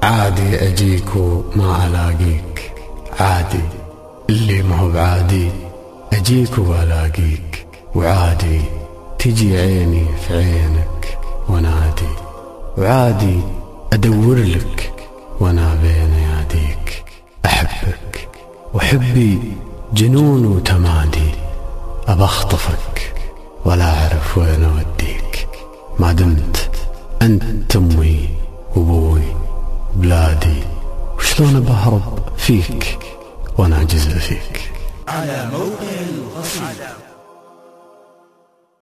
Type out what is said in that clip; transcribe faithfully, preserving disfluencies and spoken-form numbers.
عادي أجيك وما ألاقيك، عادي اللي ما هو بعادي أجيك وألاقيك، وعادي تجي عيني في عينك ونادي، وعادي أدور لك وأنا بين يديك. أحبك وحبي جنون وتمادي، أبخطفك ولا أعرف وين أوديك، ما دمت أنت أمي وأبوي بلادي، وشلون بهرب فيك وأنا جزء فيك. على موقع القصيدة.